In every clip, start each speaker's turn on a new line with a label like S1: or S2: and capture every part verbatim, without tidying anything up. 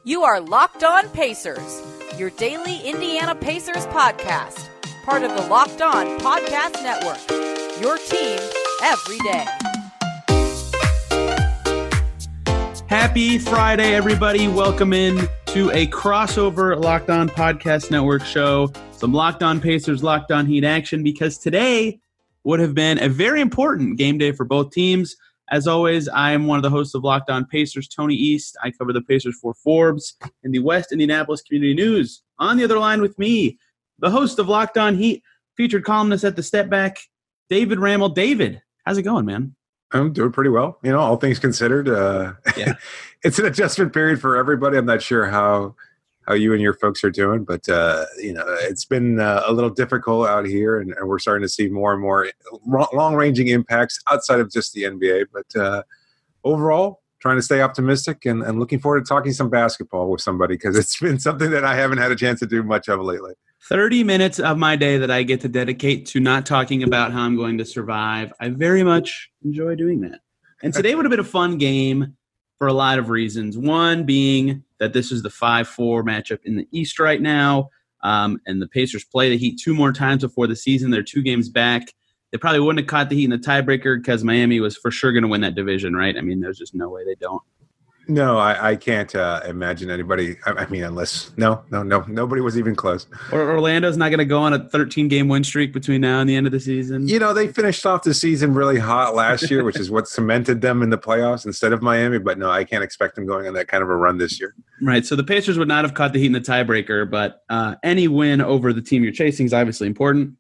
S1: You are Locked On Pacers, your daily Indiana Pacers podcast, part of the Locked On Podcast Network, your team every day.
S2: Happy Friday, everybody. Welcome in to a crossover Locked On Podcast Network show, some Locked On Pacers, Locked On Heat action, because today would have been a very important game day for both teams. As always, I am one of the hosts of Locked On Pacers, Tony East. I cover the Pacers for Forbes and the West Indianapolis Community News. On the other line with me, the host of Locked On Heat, featured columnist at the Step Back, David Ramel. David, how's it going, man?
S3: I'm doing pretty well, you know, all things considered. Uh, yeah. It's an adjustment period for everybody. I'm not sure how how you and your folks are doing, but, uh, you know, it's been uh, a little difficult out here, and, and we're starting to see more and more long-ranging impacts outside of just the N B A. But uh, overall, trying to stay optimistic and, and looking forward to talking some basketball with somebody, because it's been something that I haven't had a chance to do much of lately.
S2: thirty minutes of my day that I get to dedicate to not talking about how I'm going to survive. I very much enjoy doing that. And today would have been a fun game for a lot of reasons. One being that this is the five four matchup in the East right now, um, and the Pacers play the Heat two more times before the season. They're two games back. They probably wouldn't have caught the Heat in the tiebreaker because Miami was for sure going to win that division, right? I mean, there's just no way they don't.
S3: No, I, I can't uh, imagine anybody. I, I mean, unless no, no, no, nobody was even close.
S2: Or Orlando's not going to go on a thirteen-game win streak between now and the end of the season.
S3: You know, they finished off the season really hot last year, which is what cemented them in the playoffs instead of Miami. But no, I can't expect them going on that kind of a run this year.
S2: Right. So the Pacers would not have caught the Heat in the tiebreaker, but uh, any win over the team you're chasing is obviously important.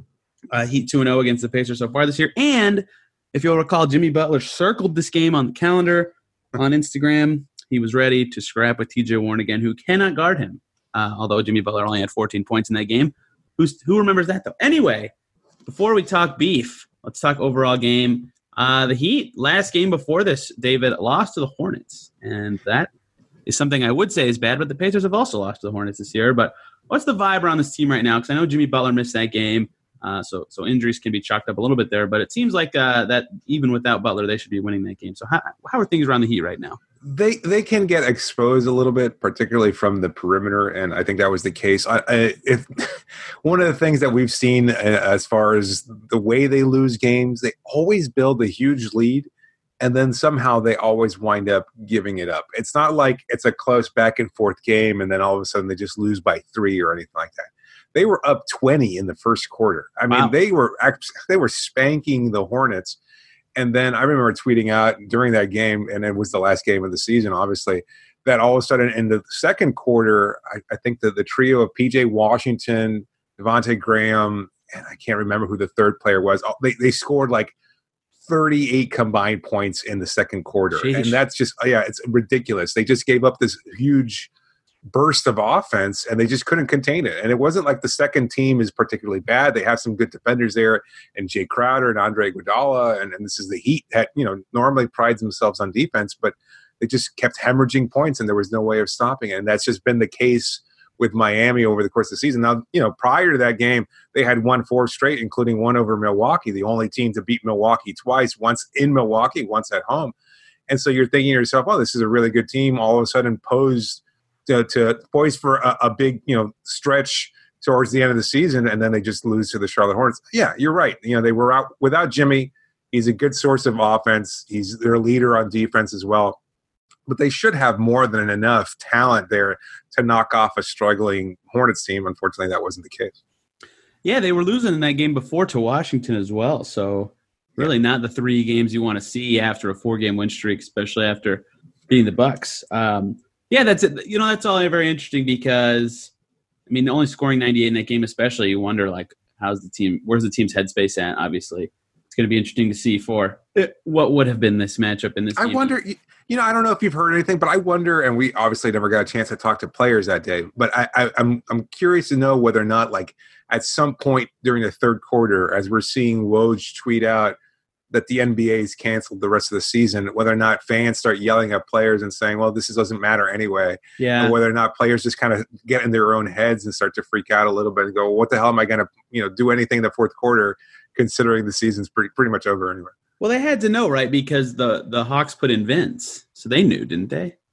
S2: Uh, Heat two and oh against the Pacers so far this year. And if you'll recall, Jimmy Butler circled this game on the calendar on Instagram. He was ready to scrap with T J Warren again, who cannot guard him, uh, although Jimmy Butler only had fourteen points in that game. Who's, who remembers that, though? Anyway, before we talk beef, let's talk overall game. Uh, the Heat, last game before this, David, lost to the Hornets, and that is something I would say is bad, but the Pacers have also lost to the Hornets this year. But what's the vibe around this team right now? Because I know Jimmy Butler missed that game. Uh, so so injuries can be chalked up a little bit there, but it seems like uh, that even without Butler, they should be winning that game. So how how are things around the Heat right now?
S3: They they can get exposed a little bit, particularly from the perimeter, and I think that was the case. I, I, if one of the things that we've seen as far as the way they lose games, they always build a huge lead, and then somehow they always wind up giving it up. It's not like it's a close back and forth game, and then all of a sudden they just lose by three or anything like that. They were up twenty in the first quarter. I mean, wow. they were they were spanking the Hornets. And then I remember tweeting out during that game, and it was the last game of the season, obviously, that all of a sudden in the second quarter, I, I think that the trio of P J Washington, Devontae Graham, and I can't remember who the third player was, they, they scored like thirty-eight combined points in the second quarter. Jeez. And that's just, yeah, it's ridiculous. They just gave up this huge burst of offense, and they just couldn't contain it. And it wasn't like the second team is particularly bad. They have some good defenders there, and Jay Crowder and Andre Iguodala, and, and this is the Heat that, you know, normally prides themselves on defense, but they just kept hemorrhaging points, and there was no way of stopping it. And that's just been the case with Miami over the course of the season. Now, you know, prior to that game, they had won four straight, including one over Milwaukee, the only team to beat Milwaukee twice, once in Milwaukee, once at home. And so you're thinking to yourself, oh, this is a really good team, all of a sudden posed To, to poise for a, a big, you know, stretch towards the end of the season, and then they just lose to the Charlotte Hornets. Yeah, you're right. You know, they were out without Jimmy. He's a good source of offense. He's their leader on defense as well. But they should have more than enough talent there to knock off a struggling Hornets team. Unfortunately, that wasn't the case.
S2: Yeah, they were losing in that game before to Washington as well. So really not the three games you want to see after a four-game win streak, especially after beating the Bucks. Um, Yeah, that's it. You know, that's all very interesting because, I mean, only scoring ninety-eight in that game, especially, you wonder, like, how's the team, where's the team's headspace at, obviously. It's going to be interesting to see for what would have been this matchup in this
S3: I
S2: game.
S3: wonder, you know, I don't know if you've heard anything, but I wonder, and we obviously never got a chance to talk to players that day, but I, I, I'm I'm curious to know whether or not, like, at some point during the third quarter, as we're seeing Woj tweet out that the N B A's canceled the rest of the season, whether or not fans start yelling at players and saying, well, this doesn't matter anyway.
S2: Yeah.
S3: Or whether or not players just kind of get in their own heads and start to freak out a little bit and go, what the hell am I going to, you know, do anything in the fourth quarter, considering the season's pretty pretty much over anyway.
S2: Well, they had to know, right? Because the, the Hawks put in Vince. So they knew, didn't they?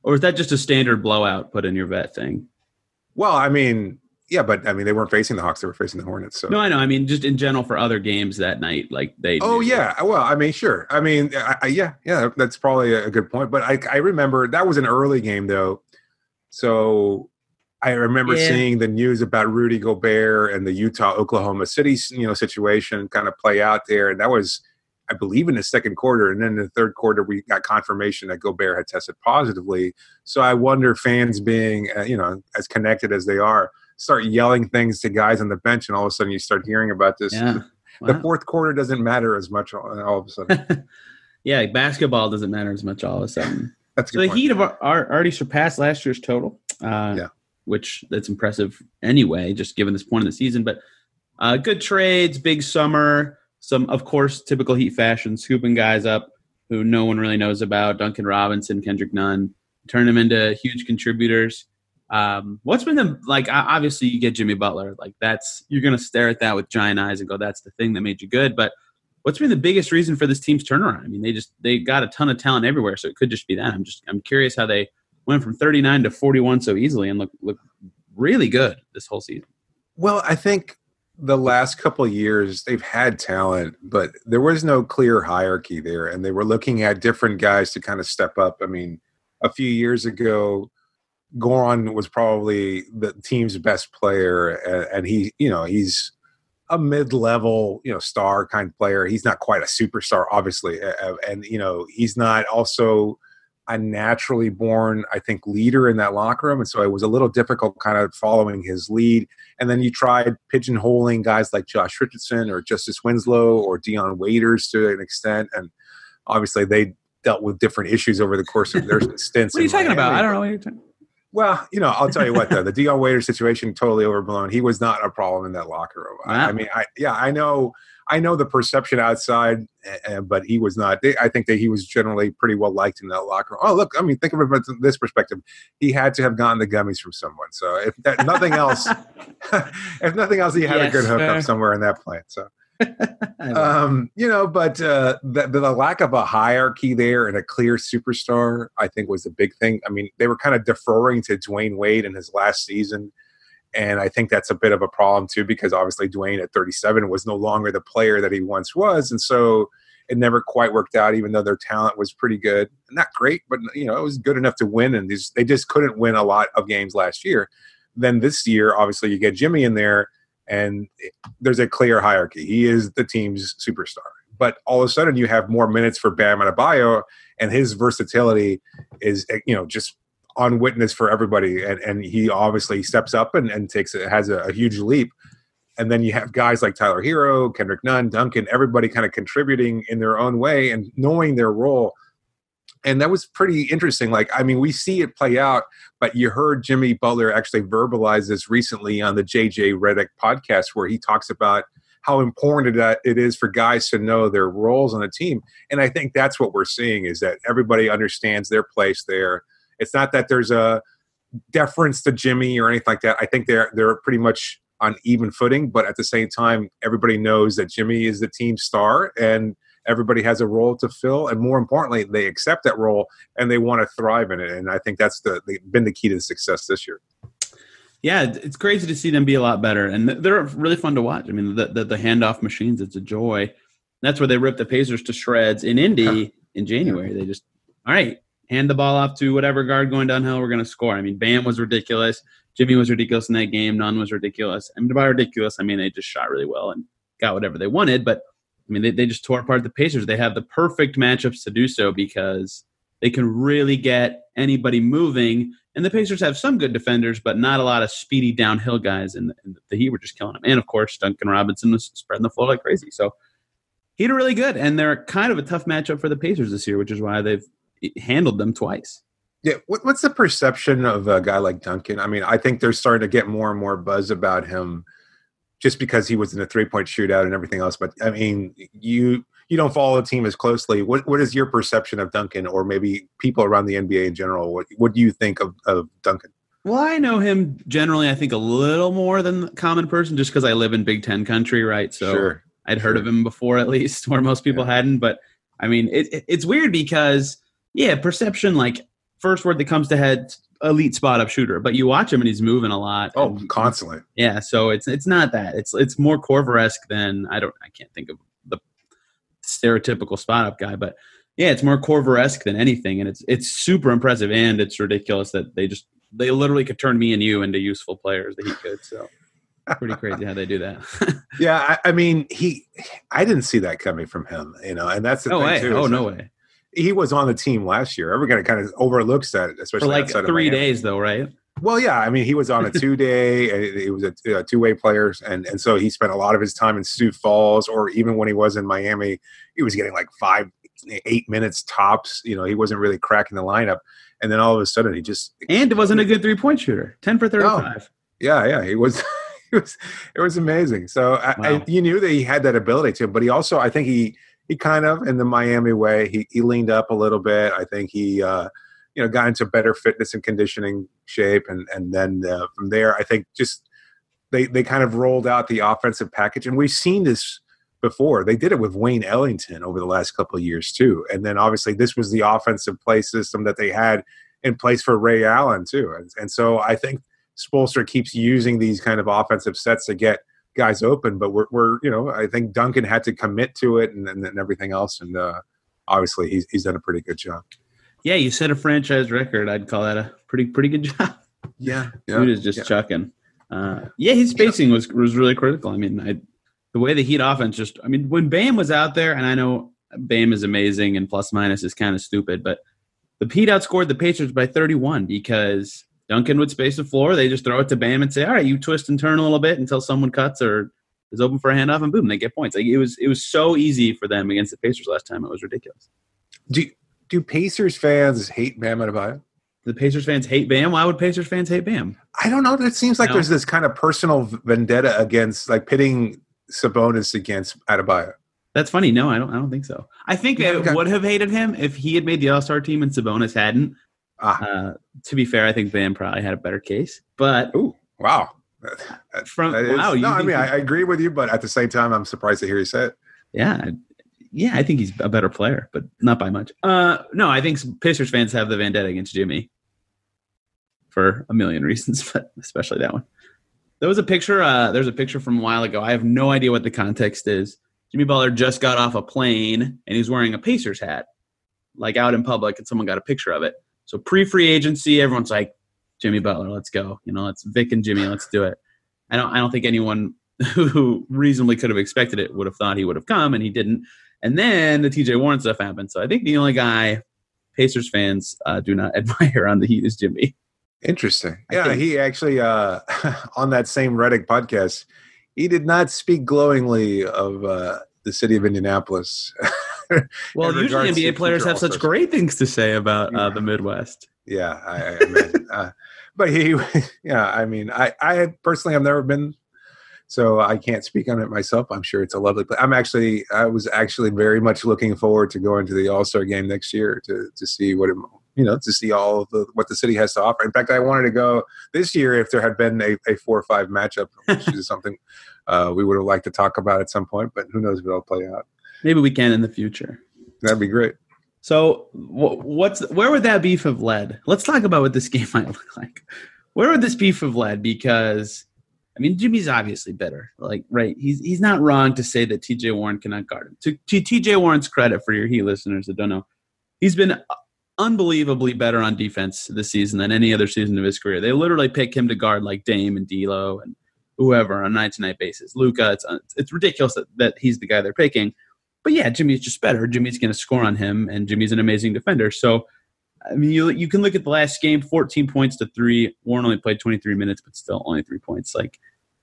S2: Or is that just a standard blowout put in your vet thing?
S3: Well, I mean, yeah, but I mean, they weren't facing the Hawks; they were facing the Hornets. So
S2: no, I know. I mean, just in general for other games that night, like they.
S3: Oh yeah, well, I mean, sure. I mean, I, I, yeah, yeah, that's probably a good point. But I, I remember that was an early game though, so I remember yeah. seeing the news about Rudy Gobert and the Utah Oklahoma City, you know, situation kind of play out there, and that was, I believe, in the second quarter, and then in the third quarter we got confirmation that Gobert had tested positively. So I wonder, fans being, uh, you know, as connected as they are, start yelling things to guys on the bench, and all of a sudden you start hearing about this.
S2: Yeah. Wow.
S3: The fourth quarter doesn't matter as much all, all of a sudden.
S2: Yeah, basketball doesn't matter as much all of a sudden.
S3: That's
S2: so the
S3: point.
S2: Heat have are already surpassed last year's total, uh,
S3: yeah.
S2: which that's impressive anyway, just given this point in the season. But uh, good trades, big summer. Some, of course, typical Heat fashion, scooping guys up who no one really knows about, Duncan Robinson, Kendrick Nunn, turn them into huge contributors. Um, what's been the, like, obviously you get Jimmy Butler. Like, that's, you're going to stare at that with giant eyes and go, that's the thing that made you good. But what's been the biggest reason for this team's turnaround? I mean, they just, they got a ton of talent everywhere, so it could just be that. I'm just, I'm curious how they went from thirty-nine to forty-one so easily and look, look really good this whole season.
S3: Well, I think the last couple of years they've had talent, but there was no clear hierarchy there, and they were looking at different guys to kind of step up. I mean, a few years ago, Goran was probably the team's best player, and, and he, you know, he's a mid-level, you know, star kind of player. He's not quite a superstar, obviously, uh, and you know, he's not also a naturally born, I think, leader in that locker room. And so it was a little difficult kind of following his lead. And then you tried pigeonholing guys like Josh Richardson or Justice Winslow or Dion Waiters to an extent. And obviously they dealt with different issues over the course of their stints.
S2: What are you talking
S3: Miami.
S2: about? I don't know what you're talking about.
S3: Well, you know, I'll tell you what, though, the Dion Waiters situation, totally overblown. He was not a problem in that locker room. Wow. I, I mean, I, yeah, I know, I know the perception outside, uh, but he was not. I think that he was generally pretty well liked in that locker room. Oh, look, I mean, think of it from this perspective. He had to have gotten the gummies from someone. So if that, nothing else, if nothing else, he had yes, a good hookup uh, somewhere in that plant. So. um, you know, but uh, the, the lack of a hierarchy there and a clear superstar, I think, was the big thing. I mean, they were kind of deferring to Dwayne Wade in his last season, and I think that's a bit of a problem too, because obviously Dwayne at thirty-seven was no longer the player that he once was, and so it never quite worked out. Even though their talent was pretty good, not great, but you know, it was good enough to win, and these, they just couldn't win a lot of games last year. Then this year, obviously, you get Jimmy in there. And there's a clear hierarchy. He is the team's superstar. But all of a sudden you have more minutes for Bam Adebayo, and his versatility is, you know, just on witness for everybody. And, and he obviously steps up and, and takes it, has a, a huge leap. And then you have guys like Tyler Hero, Kendrick Nunn, Duncan, everybody kind of contributing in their own way and knowing their role. And that was pretty interesting. Like, I mean, we see it play out, but you heard Jimmy Butler actually verbalize this recently on the J J Redick podcast, where he talks about how important it is for guys to know their roles on a team. And I think that's what we're seeing, is that everybody understands their place there. It's not that there's a deference to Jimmy or anything like that. I think they're they're pretty much on even footing, but at the same time, everybody knows that Jimmy is the team star, and everybody has a role to fill, and more importantly, they accept that role and they want to thrive in it. And I think that's the, the been the key to the success this year.
S2: Yeah, it's crazy to see them be a lot better, and they're really fun to watch. I mean, the the, the handoff machines, it's a joy. That's where they ripped the Pacers to shreds in Indy in January. They just, all right, hand the ball off to whatever guard going downhill, we're going to score. I mean, Bam was ridiculous. Jimmy was ridiculous in that game. Nunn was ridiculous. I mean, by ridiculous, I mean they just shot really well and got whatever they wanted, but I mean, they, they just tore apart the Pacers. They have the perfect matchups to do so because they can really get anybody moving. And the Pacers have some good defenders, but not a lot of speedy downhill guys. And the, and the Heat were just killing them. And, of course, Duncan Robinson was spreading the floor like crazy. So Heat are really good. And they're kind of a tough matchup for the Pacers this year, which is why they've handled them twice.
S3: Yeah, what, what's the perception of a guy like Duncan? I mean, I think they're starting to get more and more buzz about him, just because he was in a three-point shootout and everything else. But, I mean, you you don't follow the team as closely. What What is your perception of Duncan, or maybe people around the N B A in general? What What do you think of, of Duncan?
S2: Well, I know him generally, I think, a little more than the common person, just because I live in Big Ten country, right? So
S3: sure.
S2: I'd heard
S3: sure.
S2: of him before, at least, where most people
S3: yeah.
S2: hadn't. But, I mean, it, it, it's weird because, yeah, perception, like, first word that comes to head, elite spot up shooter. But you watch him and he's moving a lot.
S3: Oh,
S2: and,
S3: constantly.
S2: Yeah, so it's it's not that. It's it's more Korver-esque than I don't I can't think of the stereotypical spot up guy, but yeah, it's more Korver-esque than anything, and it's it's super impressive, and it's ridiculous that they just they literally could turn me and you into useful players that he could. So pretty crazy how they do that.
S3: Yeah, I, I mean, he I didn't see that coming from him, you know, and that's the
S2: no
S3: thing
S2: way.
S3: too.
S2: Oh no way.
S3: He was on the team last year. Everybody kind of overlooks that, especially
S2: for like
S3: outside
S2: three
S3: of Miami.
S2: days, though, right?
S3: Well, yeah. I mean, he was on a two-day. He was a, a two-way player, and and so he spent a lot of his time in Sioux Falls, or even when he was in Miami, he was getting like five, eight minutes tops. You know, he wasn't really cracking the lineup, and then all of a sudden, he just
S2: and it wasn't a good three-point shooter. Ten for thirty-five.
S3: No. Yeah, yeah, he was. It was it was amazing. So
S2: wow.
S3: I, I, you knew that he had that ability to, but he also, I think he. He kind of, in the Miami way, he he leaned up a little bit. I think he, uh, you know, got into better fitness and conditioning shape, and and then uh, from there, I think just they they kind of rolled out the offensive package, and we've seen this before. They did it with Wayne Ellington over the last couple of years too, and then obviously this was the offensive play system that they had in place for Ray Allen too, and and so I think Spoelstra keeps using these kind of offensive sets to get guys open, but we're, we're, you know, I think Duncan had to commit to it and, and, and everything else. And uh, obviously he's, he's done a pretty good job.
S2: Yeah. You set a franchise record. I'd call that a pretty, pretty good job.
S3: Yeah. yeah
S2: Dude is just
S3: yeah.
S2: chucking. Uh, yeah. His spacing was, was really critical. I mean, I, the way the Heat offense just, I mean, when Bam was out there, and I know Bam is amazing and plus minus is kind of stupid, but the Heat outscored the Pacers by thirty-one because Duncan would space the floor. They just throw it to Bam and say, all right, you twist and turn a little bit until someone cuts or is open for a handoff, and boom, they get points. Like it was it was so easy for them against the Pacers last time. It was ridiculous.
S3: Do do Pacers fans hate Bam Adebayo?
S2: The Pacers fans hate Bam? Why would Pacers fans hate Bam?
S3: I don't know. It seems like
S2: no.
S3: there's this kind of personal vendetta against, like, pitting Sabonis against Adebayo.
S2: That's funny. No, I don't I don't think so. I think
S3: Yeah,
S2: they
S3: okay.
S2: would have hated him if he had made the All-Star team and Sabonis hadn't.
S3: Ah.
S2: Uh, to be fair, I think Bam probably had a better case. But
S3: Ooh, wow.
S2: from
S3: That is-
S2: wow, you
S3: no, I
S2: think
S3: mean,
S2: he-
S3: I, I agree with you, but at the same time, I'm surprised to hear you say it.
S2: yeah, yeah, I think he's a better player, but not by much. Uh, no, I think Pacers fans have the vendetta against Jimmy for a million reasons, but especially that one. There was a picture. Uh, there's a picture from a while ago. I have no idea what the context is. Jimmy Butler just got off a plane and he's wearing a Pacers hat, like out in public, and someone got a picture of it. So pre-free agency, everyone's like, Jimmy Butler, let's go. You know, let's Vic and Jimmy, let's do it. I don't I don't think anyone who reasonably could have expected it would have thought he would have come, and he didn't. And then the T J Warren stuff happened. So I think the only guy Pacers fans uh, do not admire on the Heat is Jimmy.
S3: Interesting.
S2: I
S3: Yeah,
S2: think-
S3: he actually, uh, on that same Reddick podcast, he did not speak glowingly of uh, the city of Indianapolis.
S2: Well,
S3: in
S2: usually
S3: regards
S2: N B A
S3: to
S2: players
S3: future
S2: have such
S3: All-Stars.
S2: great things to say about uh, the Midwest.
S3: Yeah, I, I imagine. uh, but he, yeah, I mean, I, I personally have never been, so I can't speak on it myself. I'm sure it's a lovely place. I'm actually, I was actually very much looking forward to going to the All-Star game next year to to see what it, you know, to see all of the what the city has to offer. In fact, I wanted to go this year if there had been a, a four or five matchup, which is something uh, we would have liked to talk about at some point. But who knows if it'll play out.
S2: Maybe we can in the future.
S3: That'd be great.
S2: So wh- what's where would that beef have led? Let's talk about what this game might look like. Where would this beef have led? Because I mean, Jimmy's obviously better. Like, right? He's he's not wrong to say that T J Warren cannot guard him. To, to T J Warren's credit, for your Heat listeners that don't know, he's been unbelievably better on defense this season than any other season of his career. They literally pick him to guard like Dame and D'Lo and whoever on a night-to-night basis. Luka, it's it's ridiculous that, that he's the guy they're picking. But yeah, Jimmy's just better. Jimmy's going to score on him, and Jimmy's an amazing defender. So, I mean, you you can look at the last game, fourteen points to three. Warren only played twenty-three minutes, but still only three points. Like,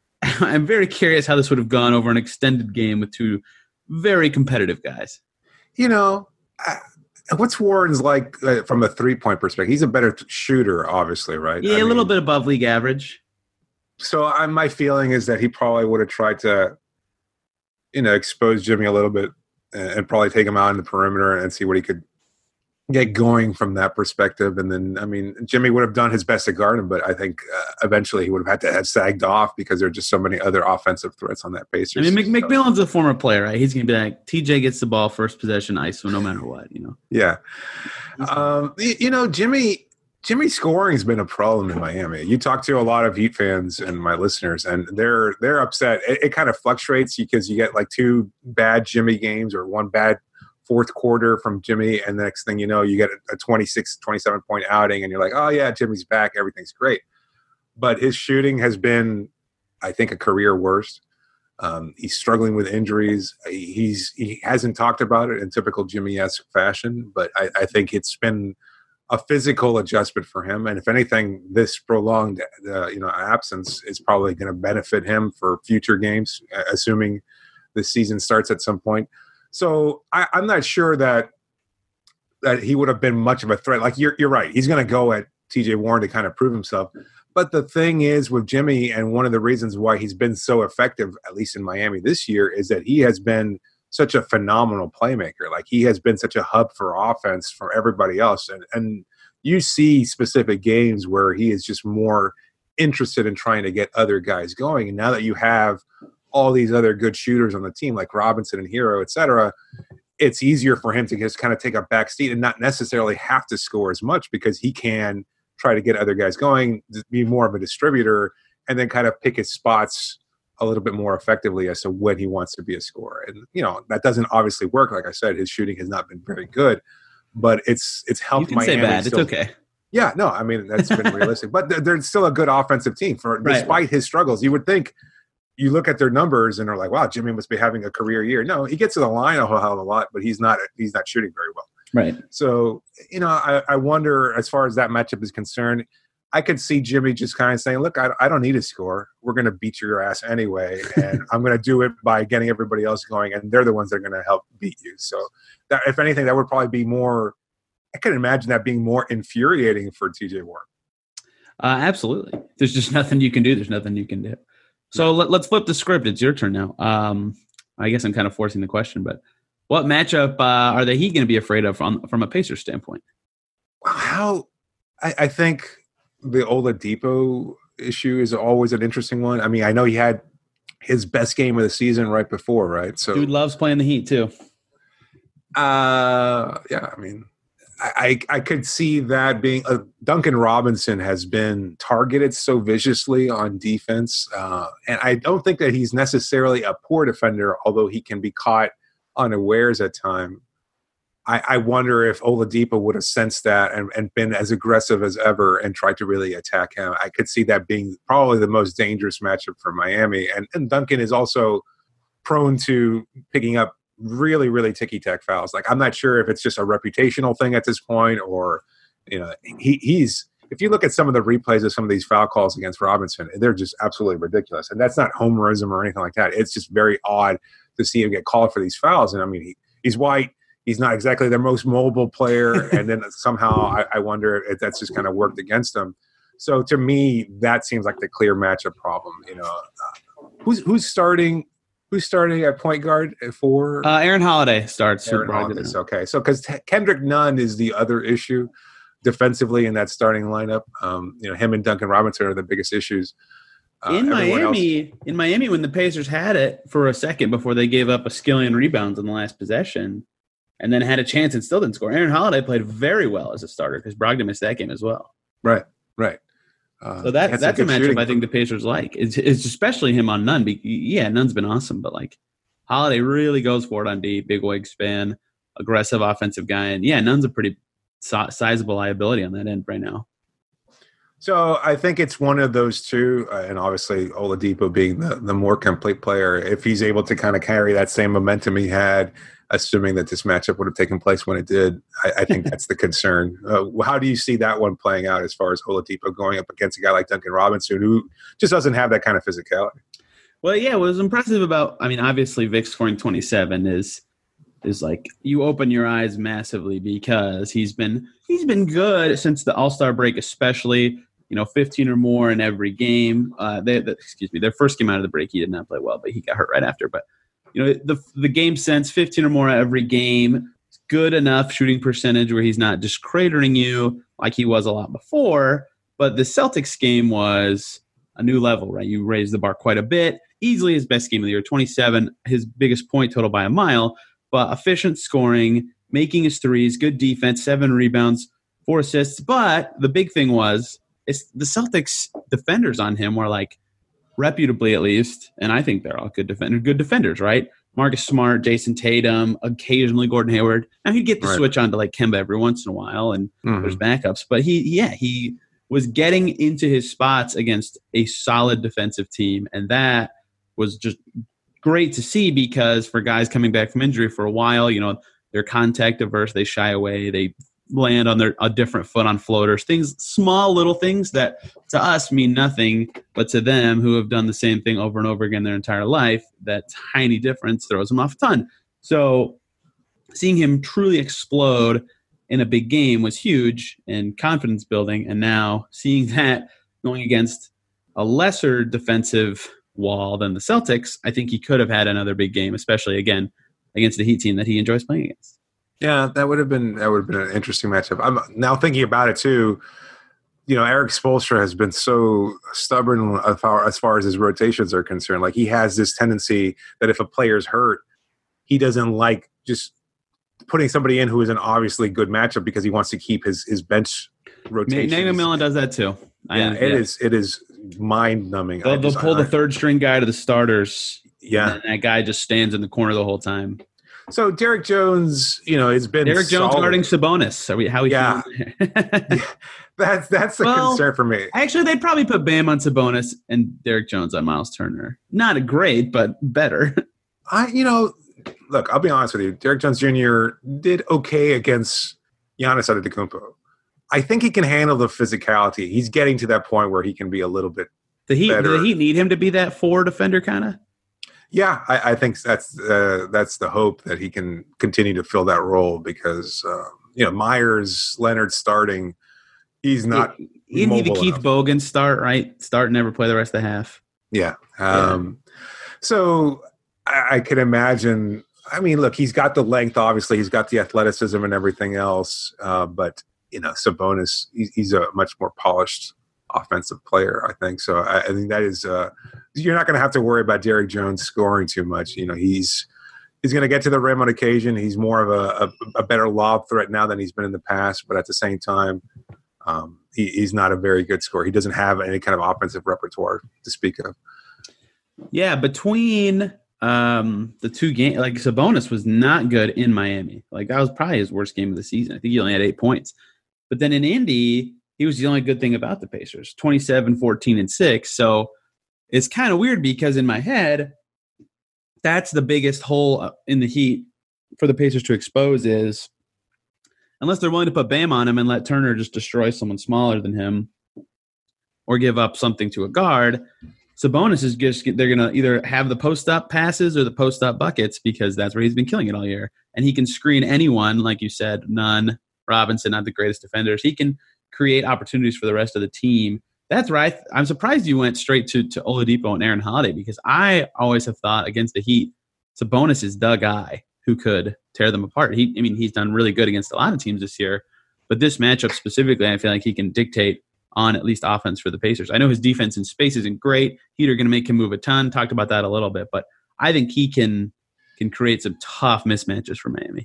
S2: I'm very curious how this would have gone over an extended game with two very competitive guys.
S3: You know, I, what's Warren's like uh, from a three-point perspective? He's a better t- shooter, obviously, right?
S2: Yeah,
S3: I
S2: a little
S3: mean,
S2: bit above league average.
S3: So I, my feeling is that he probably would have tried to, you know, expose Jimmy a little bit and, and probably take him out in the perimeter and see what he could get going from that perspective. And then, I mean, Jimmy would have done his best to guard him, but I think uh, eventually he would have had to have sagged off because there are just so many other offensive threats on that Pacers.
S2: I mean, Mc,
S3: So,
S2: McMillan's a former player, right? He's going to be like, T J gets the ball first possession, I S O, no matter what, you know.
S3: yeah. Um, you, you know, Jimmy, Jimmy scoring has been a problem in Miami. You talk to a lot of Heat fans and my listeners, and they're they're upset. It, it kind of fluctuates because you get like two bad Jimmy games or one bad fourth quarter from Jimmy, and the next thing you know, you get a twenty-six, twenty-seven point outing, and you're like, oh, yeah, Jimmy's back. Everything's great. But his shooting has been, I think, a career worst. Um, he's struggling with injuries. He's He hasn't talked about it in typical Jimmy-esque fashion, but I, I think it's been – a physical adjustment for him, and if anything, this prolonged, uh, you know, absence is probably going to benefit him for future games, assuming the season starts at some point. So I, I'm not sure that that he would have been much of a threat. Like you're, you're right, he's going to go at T J Warren to kind of prove himself. But the thing is with Jimmy, and one of the reasons why he's been so effective, at least in Miami this year, is that he has been such a phenomenal playmaker. Like he has been such a hub for offense for everybody else. And, and you see specific games where he is just more interested in trying to get other guys going. And now that you have all these other good shooters on the team, like Robinson and Hero, et cetera, it's easier for him to just kind of take a back seat and not necessarily have to score as much because he can try to get other guys going, be more of a distributor, and then kind of pick his spots a little bit more effectively as to when he wants to be a scorer. And, you know, that doesn't obviously work. Like I said, his shooting has not been very good, but it's it's helped
S2: you can
S3: Miami.
S2: Say bad.
S3: Still,
S2: it's okay.
S3: Yeah, no, I mean, that's been realistic. But they're, they're still a good offensive team. For
S2: right.
S3: Despite his struggles, you would think you look at their numbers and are like, wow, Jimmy must be having a career year. No, he gets to the line a whole hell of a lot, but he's not he's not shooting very well.
S2: Right.
S3: So, you know, I, I wonder, as far as that matchup is concerned, I could see Jimmy just kind of saying, look, I, I don't need a score. We're going to beat your ass anyway, and I'm going to do it by getting everybody else going, and they're the ones that are going to help beat you. So, that, if anything, that would probably be more – I can imagine that being more infuriating for T J Warren.
S2: Uh, absolutely. There's just nothing you can do. There's nothing you can do. So, let, let's flip the script. It's your turn now. Um, I guess I'm kind of forcing the question, but what matchup uh, are the Heat going to be afraid of from, from a Pacers standpoint?
S3: How I, – I think – the Oladipo issue is always an interesting one. I mean, I know he had his best game of the season right before, right? So
S2: dude loves playing the Heat too.
S3: Uh, yeah, I mean, I I, I could see that being uh, Duncan Robinson has been targeted so viciously on defense, uh, and I don't think that he's necessarily a poor defender, although he can be caught unawares at times. I, I wonder if Oladipo would have sensed that and, and been as aggressive as ever and tried to really attack him. I could see that being probably the most dangerous matchup for Miami. And, and Duncan is also prone to picking up really, really ticky-tack fouls. Like, I'm not sure if it's just a reputational thing at this point or, you know, he, he's – if you look at some of the replays of some of these foul calls against Robinson, they're just absolutely ridiculous. And that's not homerism or anything like that. It's just very odd to see him get called for these fouls. And, I mean, he, he's white. He's not exactly their most mobile player, and then somehow I, I wonder if that's just kind of worked against him. So to me, that seems like the clear matchup problem. You know, uh, who's who's starting? Who's starting at point guard for?
S2: Uh, Aaron Holiday starts.
S3: Aaron Holiday. Okay, so because T- Kendrick Nunn is the other issue defensively in that starting lineup. Um, you know, him and Duncan Robinson are the biggest issues. Uh,
S2: in Miami,
S3: else-
S2: in Miami, when the Pacers had it for a second before they gave up a skillion rebounds in the last possession. And then had a chance and still didn't score. Aaron Holiday played very well as a starter because Brogdon missed that game as well.
S3: Right, right. Uh,
S2: so that that's a matchup I think the Pacers like. It's, it's especially him on Nunn. Yeah, Nunn's been awesome, but like Holiday really goes for it on D, big wingspan, aggressive offensive guy. And yeah, Nunn's a pretty so- sizable liability on that end right now.
S3: So I think it's one of those two, uh, and obviously Oladipo being the, the more complete player, if he's able to kind of carry that same momentum he had, assuming that this matchup would have taken place when it did, I, I think that's the concern. Uh, how do you see that one playing out as far as Oladipo going up against a guy like Duncan Robinson, who just doesn't have that kind of physicality?
S2: Well, yeah, what was impressive about, I mean, obviously Vic scoring twenty-seven is is like you open your eyes massively because he's been he's been good since the All-Star break, especially. You know, fifteen or more in every game. Uh, they, the, excuse me, their first game out of the break, he did not play well, but he got hurt right after. But you know, the the game sense, fifteen or more every game, good enough shooting percentage where he's not just cratering you like he was a lot before. But the Celtics game was a new level, right? You raised the bar quite a bit. Easily his best game of the year, twenty-seven, his biggest point total by a mile. But efficient scoring, making his threes, good defense, seven rebounds. four assists. But the big thing was it's the Celtics defenders on him were like reputably at least, and I think they're all good defenders, good defenders, right? Marcus Smart, Jason Tatum, occasionally Gordon Hayward. Now he'd get the
S3: Right.
S2: switch on to like Kemba every once in a while, and
S3: Mhm.
S2: there's backups. But he, yeah, he was getting into his spots against a solid defensive team, and that was just great to see because for guys coming back from injury for a while, you know, they're contact averse, they shy away, they land on their a different foot on floaters, things, small little things that to us mean nothing, but to them who have done the same thing over and over again their entire life, that tiny difference throws them off a ton. So seeing him truly explode in a big game was huge and confidence building. And now seeing that going against a lesser defensive wall than the Celtics, I think he could have had another big game, especially again against the Heat team that he enjoys playing against.
S3: Yeah, that would have been that would have been an interesting matchup. I'm now thinking about it too. You know, Eric Spoelstra has been so stubborn as far, as far as his rotations are concerned. Like he has this tendency that if a player's hurt, he doesn't like just putting somebody in who is an obviously good matchup because he wants to keep his his bench rotation.
S2: Nate McMillan does that too.
S3: Yeah,
S2: I,
S3: it
S2: yeah.
S3: is it is mind numbing.
S2: They'll, they'll pull the third string guy to the starters.
S3: Yeah,
S2: and that guy just stands in the corner the whole time.
S3: So Derek Jones, you know, it's been
S2: Derek Jones
S3: solid.
S2: guarding Sabonis. Are we how we
S3: Yeah.
S2: feeling?
S3: That's that's the
S2: Well,
S3: concern for me.
S2: Actually, they'd probably put Bam on Sabonis and Derek Jones on Miles Turner. Not a great, but better.
S3: I, you know, look, I'll be honest with you. Derek Jones Junior did okay against Giannis Antetokounmpo. I think he can handle the physicality. He's getting to that point where he can be a little bit.
S2: The Heat,
S3: Better.
S2: do the Heat need him to be that four defender kind of?
S3: Yeah, I, I think that's uh, that's the hope that he can continue to fill that role because uh, you know Myers, Leonard starting, he's not.
S2: You need the
S3: mobile
S2: Keith
S3: enough.
S2: Bogan start, right? Start and never play the rest of the half.
S3: Yeah. Um, So I, I can imagine. I mean, look, he's got the length. Obviously, he's got the athleticism and everything else. Uh, but you know, Sabonis, he's, he's a much more polished offensive player, I think. So I, I think that is. Uh, you're not going to have to worry about Derek Jones scoring too much. You know, he's he's going to get to the rim on occasion. He's more of a, a, a better lob threat now than he's been in the past. But at the same time, um, he, he's not a very good scorer. He doesn't have any kind of offensive repertoire to speak of.
S2: Yeah, between um, the two games, like Sabonis was not good in Miami. Like that was probably his worst game of the season. I think he only had eight points. But then in Indy, he was the only good thing about the Pacers, twenty-seven, fourteen, and six. So it's kind of weird because in my head, that's the biggest hole in the Heat for the Pacers to expose is unless they're willing to put Bam on him and let Turner just destroy someone smaller than him or give up something to a guard, Sabonis is just they're going to either have the post-up passes or the post-up buckets because that's where he's been killing it all year. And he can screen anyone, like you said, Nunn, Robinson, not the greatest defenders. He can create opportunities for the rest of the team. That's right. I'm surprised you went straight to, to Oladipo and Aaron Holiday because I always have thought against the Heat, Sabonis is the guy who could tear them apart. He, I mean, he's done really good against a lot of teams this year, but this matchup specifically, I feel like he can dictate on at least offense for the Pacers. I know his defense in space isn't great. Heat are going to make him move a ton. Talked about that a little bit, but I think he can can create some tough mismatches for Miami.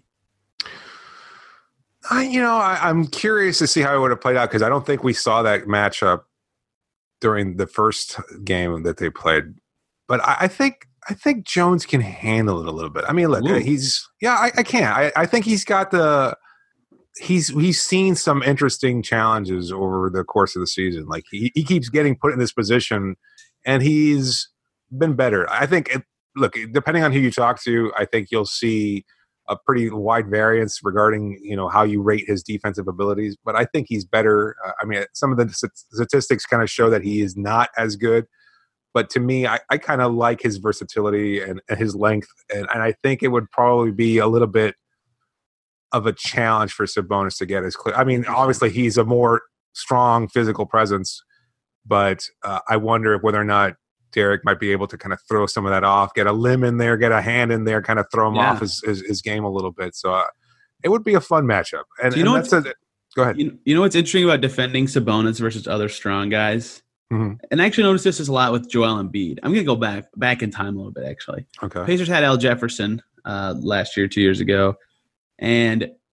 S3: I, you know, I, I'm curious to see how it would have played out because I don't think we saw that matchup during the first game that they played. But I, I think I think Jones can handle it a little bit. I mean, look,
S2: Ooh.
S3: he's yeah, I, I can. I, I think he's got the he's he's seen some interesting challenges over the course of the season. Like he, he keeps getting put in this position, and he's been better. I think. It, look, depending on who you talk to, I think you'll see a pretty wide variance regarding, you know, how you rate his defensive abilities. But I think he's better. Uh, I mean, some of the statistics kind of show that he is not as good. But to me, I, I kind of like his versatility and, and his length. And, and I think it would probably be a little bit of a challenge for Sabonis to get as clear. I mean, obviously he's a more strong physical presence. But uh, I wonder whether or not Derek might be able to kind of throw some of that off, get a limb in there, get a hand in there, kind of throw him
S2: Yeah.
S3: off his, his, his game a little bit. So uh, it would be a fun matchup. And,
S2: Do you know
S3: and that's a, go ahead.
S2: You, you know what's interesting about defending Sabonis versus other strong guys?
S3: Mm-hmm.
S2: And I actually noticed this is a lot with Joel Embiid. I'm going to go back back in time a little bit, actually.
S3: Okay.
S2: Pacers had Al Jefferson uh, last year, two years ago. And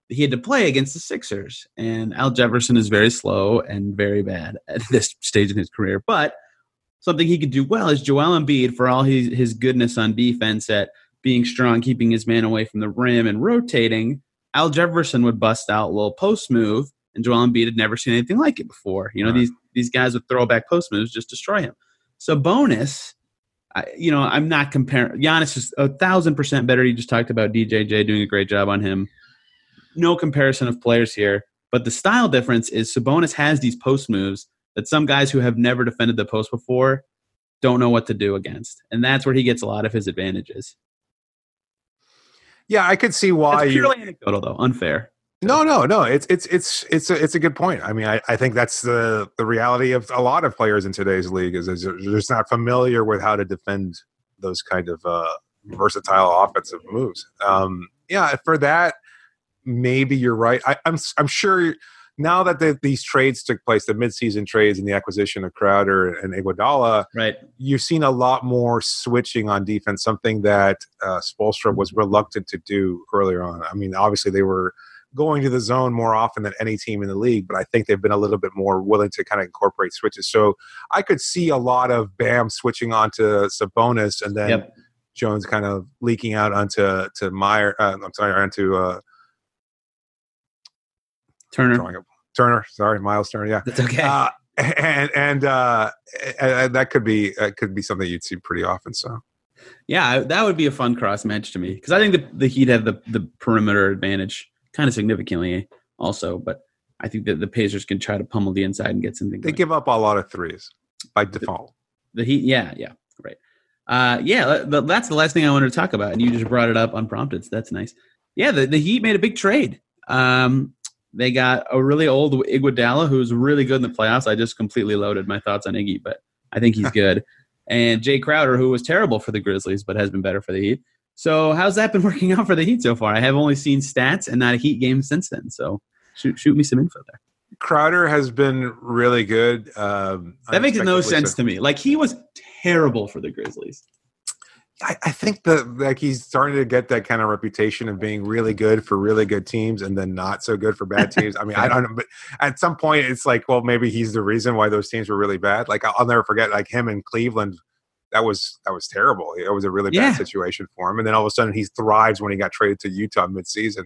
S2: he had to play against the Sixers. And Al Jefferson is very slow and very bad at this stage in his career. But something he could do well is Joel Embiid, for all his, his goodness on defense at being strong, keeping his man away from the rim and rotating, Al Jefferson would bust out a little post move, and Joel Embiid had never seen anything like it before. You know, right. these these guys would throw back post moves, just destroy him. So Sabonis, I, you know, I'm not comparing. Giannis is a thousand percent better. You just talked about D J J doing a great job on him. No comparison of players here, but the style difference is Sabonis has these post moves that some guys who have never defended the post before don't know what to do against, and that's where he gets a lot of his advantages.
S3: Yeah, I could see why.
S2: It's purely anecdotal, though. Unfair.
S3: No, no, no. It's it's it's it's a, it's a good point. I mean, I, I think that's the the reality of a lot of players in today's league is, is they're just not familiar with how to defend those kind of uh, versatile offensive moves. Um, yeah, for that, maybe you're right. I, I'm I'm sure now that the, these trades took place, the midseason trades and the acquisition of Crowder and Iguodala,
S2: right?
S3: You've seen a lot more switching on defense, something that uh, Spoelstra was reluctant to do earlier on. I mean, obviously they were going to the zone more often than any team in the league, but I think they've been a little bit more willing to kind of incorporate switches. So I could see a lot of Bam switching on to Sabonis and then yep. Jones kind of leaking out onto to Meyer. Uh, I'm sorry, onto uh,
S2: Turner.
S3: Turner, sorry, Miles Turner. Yeah,
S2: that's okay.
S3: Uh, and and, uh, and that could be uh, could be something you'd see pretty often. So.
S2: Yeah, that would be a fun cross match to me because I think the, the Heat have the, the perimeter advantage kind of significantly also, but I think that the Pacers can try to pummel the inside and get something
S3: They
S2: going.
S3: give up a lot of threes by default.
S2: The, the Heat, yeah, yeah, right. Uh, yeah, that's the last thing I wanted to talk about, and you just brought it up unprompted, so that's nice. Yeah, the, the Heat made a big trade. Um, they got a really old Iguodala who's really good in the playoffs. I just completely loaded my thoughts on Iggy, but I think he's good. And Jay Crowder, who was terrible for the Grizzlies, but has been better for the Heat. So how's that been working out for the Heat so far? I have only seen stats and not a Heat game since then. So shoot, shoot me some info there.
S3: Crowder has been really good. Um,
S2: that makes no sense so. to me. Like, he was terrible for the Grizzlies.
S3: I, I think that like he's starting to get that kind of reputation of being really good for really good teams and then not so good for bad teams. I mean, I don't know, but at some point it's like, well, maybe he's the reason why those teams were really bad. Like, I'll, I'll never forget, like him in Cleveland. That was that was terrible. It was a really bad yeah. situation for him. And then all of a sudden he thrives when he got traded to Utah midseason.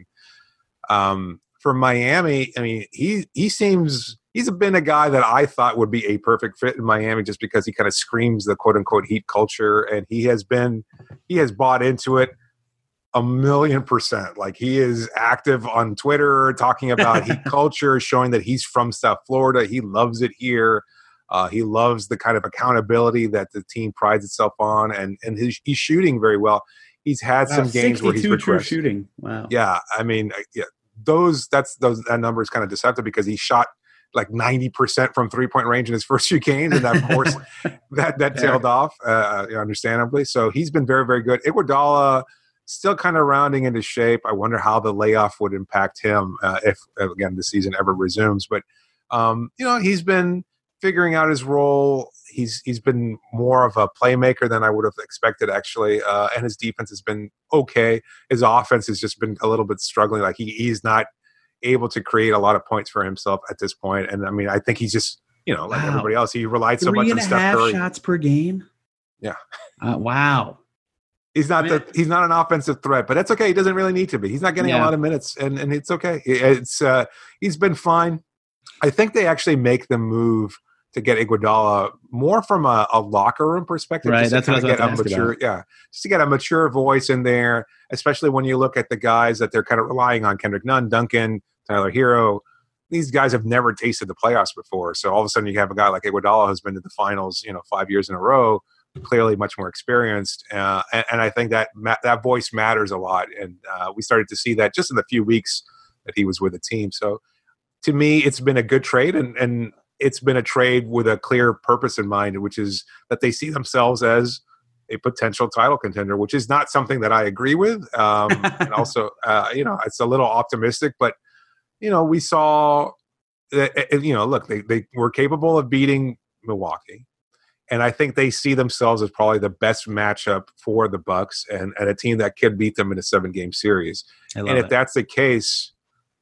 S3: Um, for Miami, I mean, he he seems he's been a guy that I thought would be a perfect fit in Miami just because he kind of screams the quote unquote Heat culture, and he has been he has bought into it a million percent. Like, he is active on Twitter talking about Heat culture, showing that he's from South Florida. He loves it here. Uh, he loves the kind of accountability that the team prides itself on, and and his, he's shooting very well. He's had wow, some games where he's
S2: true shooting. Wow.
S3: Yeah, I mean, yeah, those that's those that number is kind of deceptive because he shot like ninety percent from three point range in his first few games, and that, of course that that tailed off, uh, understandably. So he's been very very good. Iguodala still kind of rounding into shape. I wonder how the layoff would impact him uh, if again the season ever resumes. But um, you know, he's been figuring out his role. He's he's been more of a playmaker than I would have expected, actually, uh, and his defense has been okay. His offense has just been a little bit struggling. Like he he's not able to create a lot of points for himself at this point. And I mean, I think he's just, you know, like wow. everybody else, he relied so
S2: Three
S3: much on Steph Curry.
S2: Shots per game.
S3: Yeah.
S2: Uh, wow.
S3: He's not I mean, the he's not an offensive threat, but that's okay. He doesn't really need to be. He's not getting yeah. a lot of minutes, and and it's okay. It's uh, he's been fine. I think they actually make the move to get Iguodala more from a, a locker room perspective.
S2: Right,
S3: just
S2: that's
S3: to
S2: what I was
S3: get a mature,
S2: about.
S3: yeah, just to get a mature voice in there, especially when you look at the guys that they're kind of relying on: Kendrick Nunn, Duncan, Tyler Hero. These guys have never tasted the playoffs before, so all of a sudden you have a guy like Iguodala who's been to the finals, you know, five years in a row, clearly much more experienced, uh, and, and I think that ma- that voice matters a lot. And uh, we started to see that just in the few weeks that he was with the team. So to me, it's been a good trade, and and it's been a trade with a clear purpose in mind, which is that they see themselves as a potential title contender, which is not something that I agree with. Um, and also, uh, you know, it's a little optimistic, but, you know, we saw that, you know, look, they, they were capable of beating Milwaukee. And I think they see themselves as probably the best matchup for the Bucks and, and a team that could beat them in a seven game series. And if
S2: it.
S3: that's the case,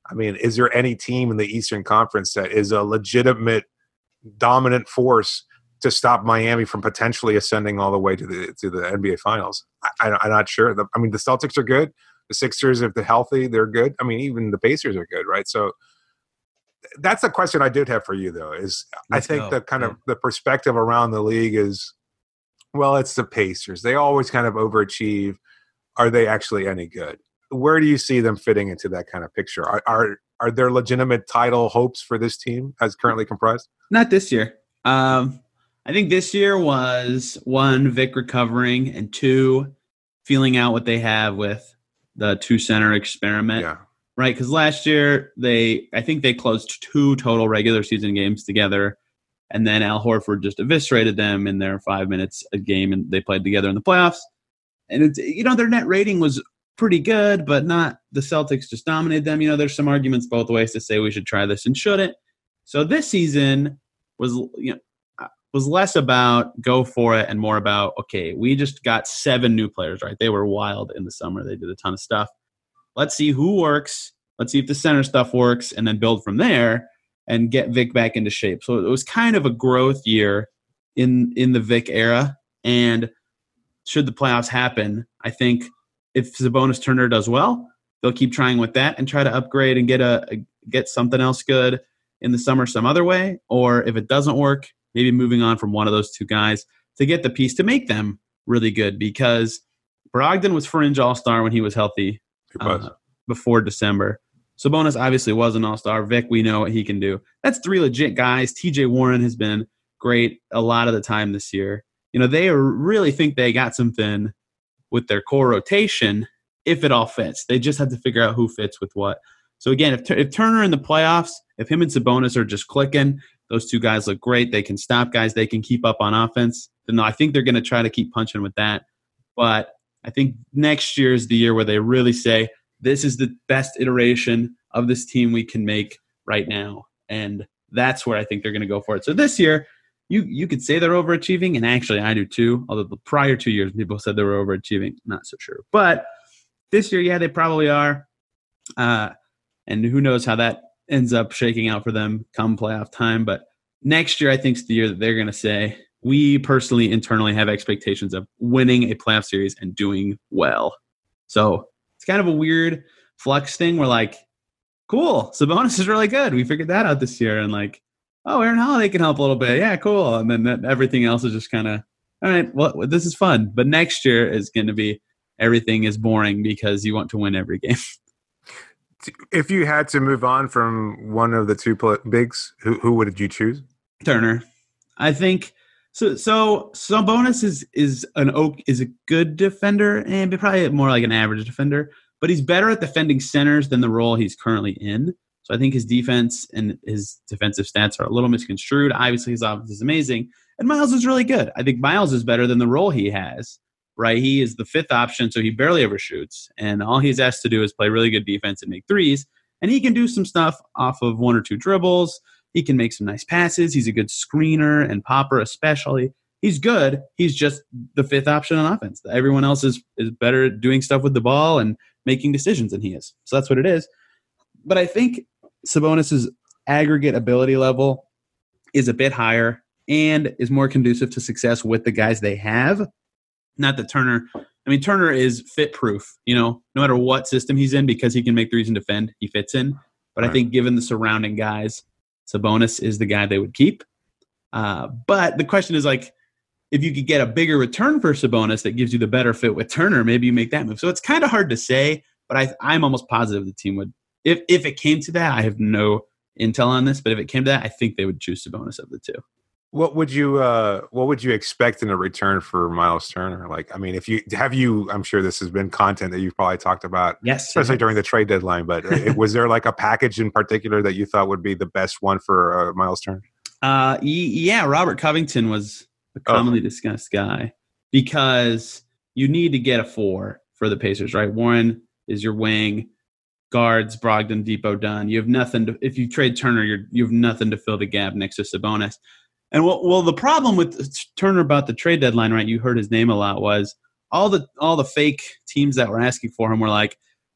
S3: I mean, is there any team in the Eastern Conference that is a legitimate dominant force to stop Miami from potentially ascending all the way to the to the N B A Finals? I, I, I'm not sure. The, I mean, the Celtics are good. The Sixers, if they're healthy, they're good. I mean, even the Pacers are good, right? So that's the question I did have for you, though, is Let's I think go. the kind yeah. of the perspective around the league is, well, it's the Pacers. They always kind of overachieve. Are they actually any good? Where do you see them fitting into that kind of picture? Are are, are there legitimate title hopes for this team as currently comprised?
S2: Not this year. Um, I think this year was, one, Vic recovering, and two, feeling out what they have with the two-center experiment.
S3: Yeah.
S2: Right, because last year, they I think they closed two total regular season games together, and then Al Horford just eviscerated them in their five minutes a game, and they played together in the playoffs. And, it's, you know, their net rating was pretty good, but not the Celtics just dominated them. You know, there's some arguments both ways to say we should try this and shouldn't. So this season was, you know, was less about go for it and more about, okay, we just got seven new players, right? They were wild in the summer. They did a ton of stuff. Let's see who works. Let's see if the center stuff works, and then build from there and get Vic back into shape. So it was kind of a growth year in in the Vic era. And should the playoffs happen, I think if Sabonis Turner does well, they'll keep trying with that and try to upgrade and get a, a get something else good in the summer some other way. Or if it doesn't work, maybe moving on from one of those two guys to get the piece to make them really good, because Brogdon was fringe all-star when he was healthy uh, before December. Sabonis obviously was an all-star. Vic, we know what he can do. That's three legit guys. T J Warren has been great a lot of the time this year. You know, they really think they got something with their core rotation if it all fits. They just have to figure out who fits with what. So again, if, if Turner in the playoffs, if him and Sabonis are just clicking, those two guys look great. They can stop guys. They can keep up on offense. Then I think they're going to try to keep punching with that. But I think next year is the year where they really say, this is the best iteration of this team we can make right now. And that's where I think they're going to go for it. So this year, you you could say they're overachieving, and actually I do too, although the prior two years people said they were overachieving. Not so sure. But this year, yeah, they probably are. Uh, and who knows how that ends up shaking out for them come playoff time. But next year, I think is the year that they're going to say, we personally internally have expectations of winning a playoff series and doing well. So it's kind of a weird flux thing. We're like, cool, Sabonis is really good. We figured that out this year. And like, oh, Aaron Holiday can help a little bit. Yeah, cool. And then that, everything else is just kind of, all right, well, this is fun. But next year is going to be, everything is boring because you want to win every game.
S3: If you had to move on from one of the two bigs, who, who would you choose?
S2: Turner. I think so. So Sabonis is is an oak is a good defender and probably more like an average defender, but he's better at defending centers than the role he's currently in. So I think his defense and his defensive stats are a little misconstrued. Obviously, his offense is amazing, and Miles is really good. I think Miles is better than the role he has. Right, he is the fifth option, so he barely ever shoots, and all he's asked to do is play really good defense and make threes. And he can do some stuff off of one or two dribbles. He can make some nice passes. He's a good screener and popper, especially. He's good. He's just the fifth option on offense. Everyone else is is better at doing stuff with the ball and making decisions than he is. So that's what it is. But I think Sabonis's aggregate ability level is a bit higher and is more conducive to success with the guys they have. Not that Turner, I mean, Turner is fit proof, you know, no matter what system he's in, because he can make threes and defend, he fits in. But right. I think given the surrounding guys, Sabonis is the guy they would keep. Uh, but the question is, like, if you could get a bigger return for Sabonis that gives you the better fit with Turner, maybe you make that move. So it's kind of hard to say, but I, I'm almost positive the team would. If if it came to that, I have no intel on this, but if it came to that, I think they would choose Sabonis of the two.
S3: What would you uh, What would you expect in a return for Miles Turner? Like, I mean, if you have you, I'm sure this has been content that you've probably talked about,
S2: yes,
S3: especially during the trade deadline. But it, was there like a package in particular that you thought would be the best one for uh, Miles Turner?
S2: Uh, yeah, Robert Covington was a commonly oh. discussed guy because you need to get a four for the Pacers, right? Warren is your wing, guards, Brogdon, Depot, Dunn. You have nothing to. If you trade Turner, you're you have nothing to fill the gap next to Sabonis. And well, well, the problem with Turner about the trade deadline, right? You heard his name a lot. Was all the all the fake teams that were asking for him were like,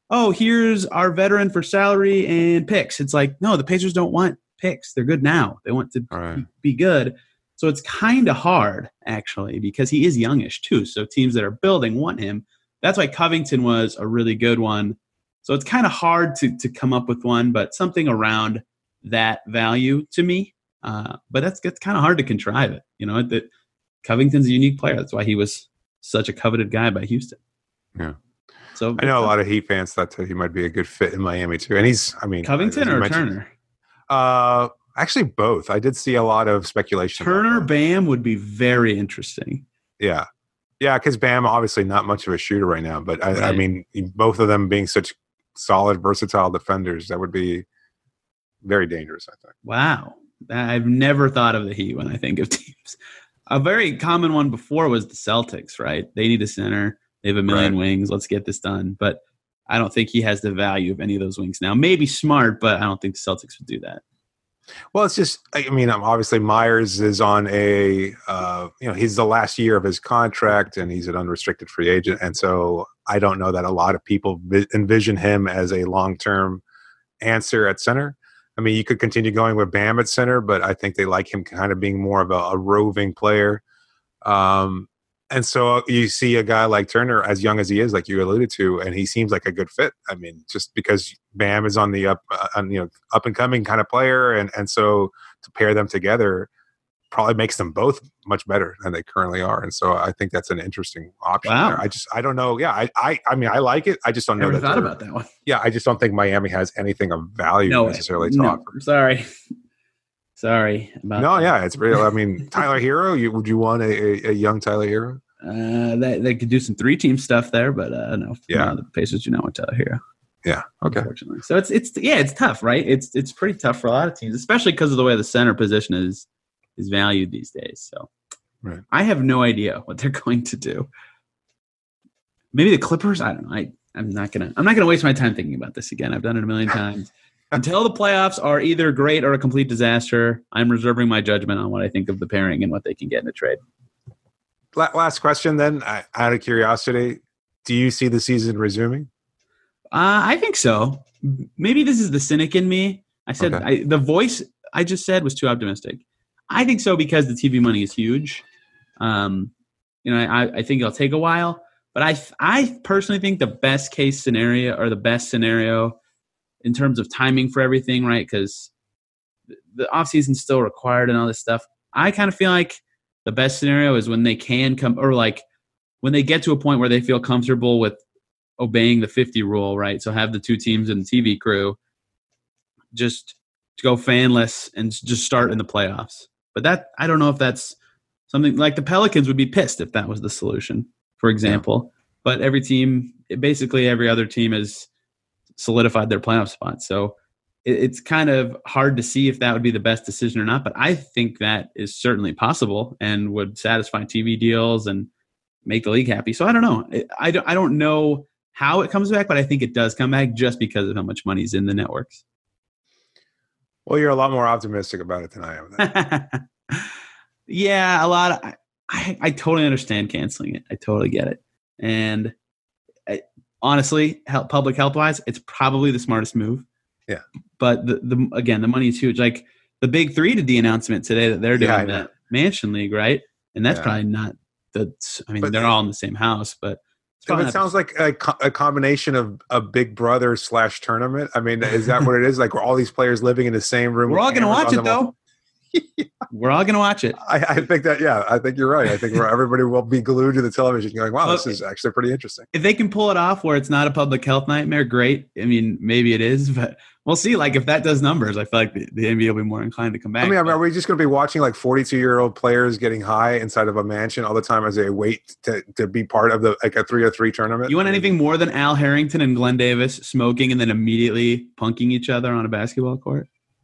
S2: oh, here's our veteran for salary and picks. It's like, no, the Pacers don't want picks. They're good now. They want to
S3: right.
S2: be, be good. So it's kind of hard, actually, because he is youngish, too. So teams that are building want him. That's why Covington was a really good one. So it's kind of hard to to come up with one, but something around that value to me. Uh, but that's, that's kind of hard to contrive it. You know, that Covington's a unique player. That's why he was such a coveted guy by Houston.
S3: Yeah.
S2: So
S3: I know a lot of Heat fans thought that he might be a good fit in Miami, too. And he's, I mean,
S2: Covington or Turner?
S3: Uh, actually, both. I did see a lot of speculation.
S2: Turner Bam would be very interesting.
S3: Yeah. Yeah, because Bam, obviously not much of a shooter right now. But, I, right. I mean, both of them being such solid, versatile defenders, that would be very dangerous, I think.
S2: Wow. I've never thought of the Heat when I think of teams. A very common one before was the Celtics, right? They need a center. They have a million right. wings. Let's get this done. But I don't think he has the value of any of those wings now. Maybe Smart, but I don't think the Celtics would do that.
S3: Well, it's just, I mean, obviously Myers is on a, uh, you know, he's the last year of his contract and he's an unrestricted free agent. And so I don't know that a lot of people envision him as a long-term answer at center. I mean, you could continue going with Bam at center, but I think they like him kind of being more of a, a roving player. Um, and so you see a guy like Turner, as young as he is, like you alluded to, and he seems like a good fit. I mean, just because Bam is on the up, uh, on, you know, up and coming kind of player, and and so to pair them together probably makes them both much better than they currently are. And so I think that's an interesting option.
S2: Wow.
S3: There. I just I don't know. Yeah, I, I I mean I like it. I just don't know.
S2: Never
S3: that
S2: thought about that one.
S3: Yeah, I just don't think Miami has anything of value
S2: no
S3: necessarily
S2: way.
S3: to
S2: no,
S3: offer.
S2: Sorry. Sorry about
S3: no,
S2: that.
S3: yeah, it's real. I mean, Tyler Hero. You, would you want a, a, a young Tyler Hero?
S2: Uh, they they could do some three team stuff there, but uh, no,
S3: yeah,
S2: no, the Pacers do not want Tyler Hero.
S3: Yeah, okay.
S2: Unfortunately, so it's it's yeah, it's tough, right? It's it's pretty tough for a lot of teams, especially because of the way the center position is is valued these days. So,
S3: right.
S2: I have no idea what they're going to do. Maybe the Clippers. I don't know. I I'm not gonna I'm not gonna waste my time thinking about this again. I've done it a million times. Until the playoffs are either great or a complete disaster, I'm reserving my judgment on what I think of the pairing and what they can get in a trade.
S3: Last question then, out of curiosity, do you see the season resuming?
S2: Uh, I think so. Maybe this is the cynic in me. I said
S3: okay.
S2: I, the voice I just said was too optimistic. I think so because the T V money is huge. Um, you know, I, I think it'll take a while, but I I personally think the best case scenario or the best scenario in terms of timing for everything, right? Because the offseason is still required and all this stuff. I kind of feel like the best scenario is when they can come, or like when they get to a point where they feel comfortable with obeying the fifty rule, right? So have the two teams and the T V crew just to go fanless and just start in the playoffs. But that, I don't know if that's something like the Pelicans would be pissed if that was the solution, for example. Yeah. But every team, basically every other team has solidified their playoff spot. So it's kind of hard to see if that would be the best decision or not, but I think that is certainly possible and would satisfy T V deals and make the league happy. So I don't know. I don't, I don't know how it comes back, but I think it does come back just because of how much money's in the networks.
S3: Well, you're a lot more optimistic about it than I am.
S2: Yeah, a lot. Of, I, I totally understand canceling it. I totally get it. And I, honestly, help, public health-wise, it's probably the smartest move.
S3: Yeah.
S2: But the, the again, the money is huge. Like the Big Three did the announcement today that they're doing
S3: yeah,
S2: that Mansion League, right? And that's
S3: yeah.
S2: probably not the. I mean,
S3: but
S2: they're all in the same house, but
S3: it's it sounds like a, a combination of a Big Brother slash tournament. I mean, is that what it is? Like, we're all these players living in the same room.
S2: We're all going to watch it, though. Yeah. We're all going to watch it.
S3: I, I think that, yeah, I think you're right. I think we're, everybody will be glued to the television going, wow, well, this is actually pretty interesting.
S2: If they can pull it off where it's not a public health nightmare, great. I mean, maybe it is, but we'll see. Like, if that does numbers, I feel like the, the N B A will be more inclined to come back.
S3: I mean, I mean are we just going to be watching like forty-two-year-old players getting high inside of a mansion all the time as they wait to, to be part of the like a three oh three tournament?
S2: You want anything more than Al Harrington and Glenn Davis smoking and then immediately punking each other on a basketball court?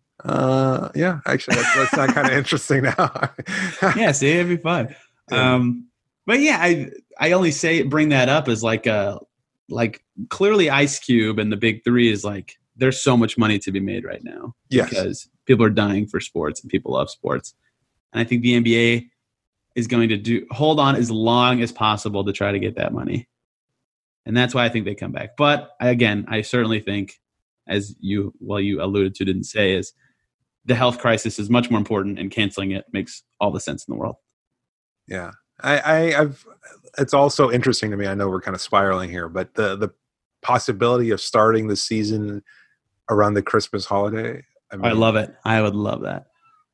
S3: Uh, yeah, actually, that's, that's not kind of interesting now.
S2: Yeah, see, it'd be fun. Yeah. Um, but yeah, I I only say bring that up as like a like clearly Ice Cube and the Big Three is like there's so much money to be made right now.
S3: Yes.
S2: Because people are dying for sports and people love sports, and I think the N B A is going to do hold on as long as possible to try to get that money. And that's why I think they come back. But again, I certainly think, as you, well, you alluded to, didn't say, is the health crisis is much more important, and canceling it makes all the sense in the world.
S3: Yeah. I, I, I've, it's also interesting to me. I know we're kind of spiraling here, but the, the possibility of starting the season around the Christmas holiday. I, mean,
S2: I love it. I would love that.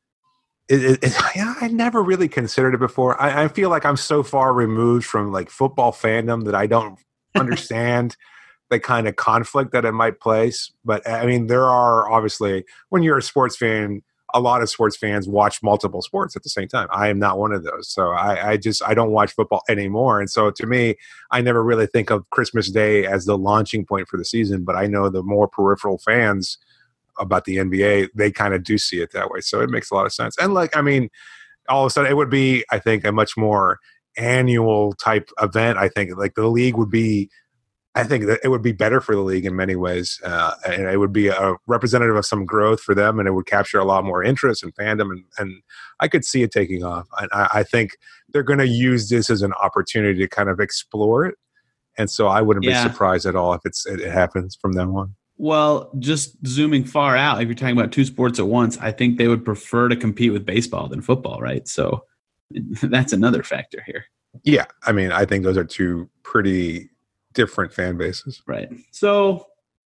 S3: It, it, it, yeah, I never really considered it before. I, I feel like I'm so far removed from like football fandom that I don't understand the kind of conflict that it might place. But I mean, there are obviously, when you're a sports fan, a lot of sports fans watch multiple sports at the same time. I am not one of those. So I, I just, I don't watch football anymore. And so to me, I never really think of Christmas Day as the launching point for the season, but I know the more peripheral fans about the N B A, they kind of do see it that way. So it makes a lot of sense. And like, I mean, all of a sudden it would be, I think, a much more annual type event. I think like the league would be, I think that it would be better for the league in many ways. Uh, and it would be a representative of some growth for them, and it would capture a lot more interest and fandom. And, and I could see it taking off. And I, I think they're going to use this as an opportunity to kind of explore it. And so I wouldn't yeah. be surprised at all if it's, it happens from then on.
S2: Well, just zooming far out, if you're talking about two sports at once, I think they would prefer to compete with baseball than football, right? So that's another factor here.
S3: Yeah. I mean, I think those are two pretty different fan bases.
S2: Right. So,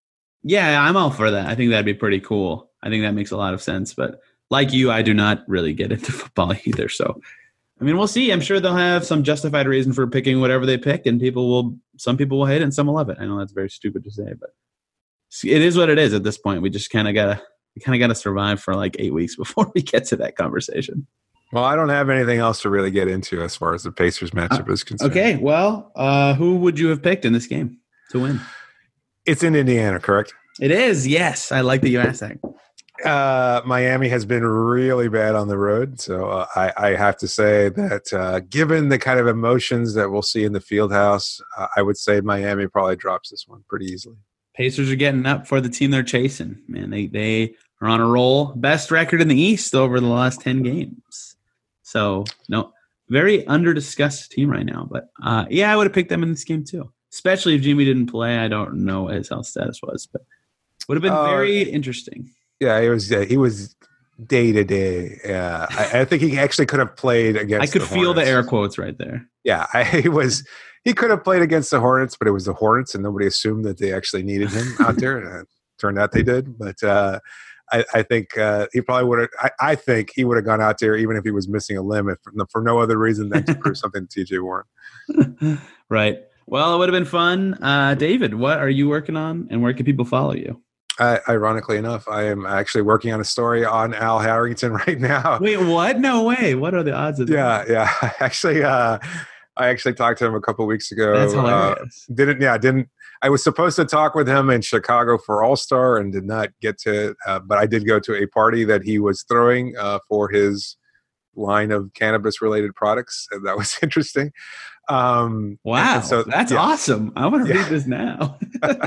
S2: yeah, I'm all for that. I think that'd be pretty cool. I think that makes a lot of sense. But like you, I do not really get into football either. So, I mean, we'll see. I'm sure they'll have some justified reason for picking whatever they pick, and people will, some people will hate it and some will love it. I know that's very stupid to say, but it is what it is at this point. We just kind of gotta, we kind of gotta survive for like eight weeks before we get to that conversation.
S3: Well, I don't have anything else to really get into as far as the Pacers matchup uh, is concerned.
S2: Okay, well, uh, who would you have picked in this game to win?
S3: It's in Indiana, correct?
S2: It is, yes. I like that you asked that.
S3: Uh, Miami has been really bad on the road, so uh, I, I have to say that uh, given the kind of emotions that we'll see in the Fieldhouse, uh, I would say Miami probably drops this one pretty easily.
S2: Pacers are getting up for the team they're chasing. Man, they they are on a roll. Best record in the East over the last ten games. So, no, very under-discussed team right now. But, uh, yeah, I would have picked them in this game too, especially if Jimmy didn't play. I don't know what his health status was, but would have been uh, very interesting.
S3: Yeah, he was uh, he was day-to-day. Yeah, I, I think he actually could have played against
S2: I could
S3: the
S2: feel
S3: Hornets.
S2: The air quotes right there.
S3: Yeah, I, he was. He could have played against the Hornets, but it was the Hornets, and nobody assumed that they actually needed him out there. And it turned out they did. But uh, I, I think uh, he probably would have. I, I think he would have gone out there even if he was missing a limb, if, for no other reason than to prove something to T J Warren.
S2: Right. Well, it would have been fun. Uh, David, what are you working on, and where can people follow you?
S3: Uh, ironically enough, I am actually working on a story on Al Harrington right now.
S2: Wait, what? No way. What are the odds of that?
S3: Yeah, yeah. Actually, uh, I actually talked to him a couple of weeks ago.
S2: That's hilarious.
S3: Uh, didn't yeah, didn't I was supposed to talk with him in Chicago for All-Star and did not get to uh, but I did go to a party that he was throwing uh, for his line of cannabis related products, and that was interesting. Um,
S2: wow,
S3: so,
S2: that's
S3: yeah.
S2: awesome. I want to
S3: yeah.
S2: read this now.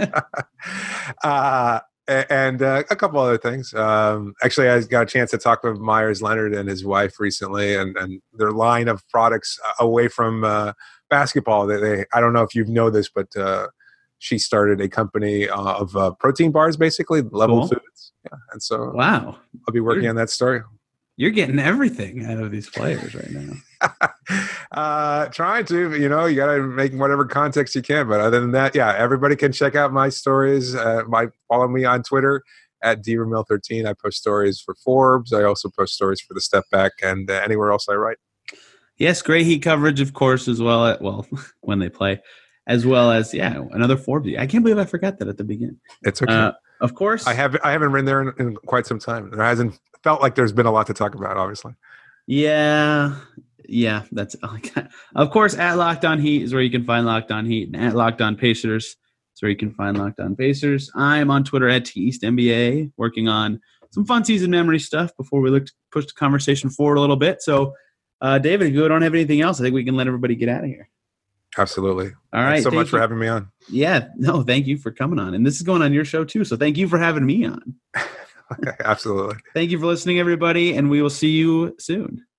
S3: uh, and uh, a couple other things. Um, actually, I got a chance to talk with Myers Leonard and his wife recently, and, and their line of products away from uh, basketball. They, they, I don't know if you know this, but uh, she started a company uh, of uh, protein bars, basically Level
S2: cool.
S3: Foods. Yeah, and so
S2: wow,
S3: I'll be working
S2: you're,
S3: on that story.
S2: You're getting everything out of these players right now.
S3: uh, trying to, you know, you got to make whatever context you can. But other than that, yeah, everybody can check out my stories. Uh, my follow me on Twitter at D Ramil thirteen. I post stories for Forbes. I also post stories for the Step Back and uh, anywhere else I write.
S2: Yes, great Heat coverage, of course, as well. At, well, when they play, as well as yeah, another Forbes. I can't believe I forgot that at the beginning.
S3: It's okay.
S2: Uh, of course,
S3: I have. I haven't been there in, in quite some time. There hasn't felt like there's been a lot to talk about. Obviously.
S2: Yeah. Yeah, that's of course at Locked On Heat is where you can find Locked On Heat, and at Locked On Pacers is where you can find Locked On Pacers. I'm on Twitter at T East N B A, working on some fun season memory stuff before we look to push the conversation forward a little bit. So, uh, David, if you don't have anything else, I think we can let everybody get out of here.
S3: Absolutely.
S2: All right.
S3: Thanks so
S2: thank
S3: much
S2: you.
S3: for having me on.
S2: Yeah. No, thank you for coming on, and this is going on your show too. So, thank you for having me on.
S3: Okay, absolutely.
S2: Thank you for listening, everybody, and we will see you soon.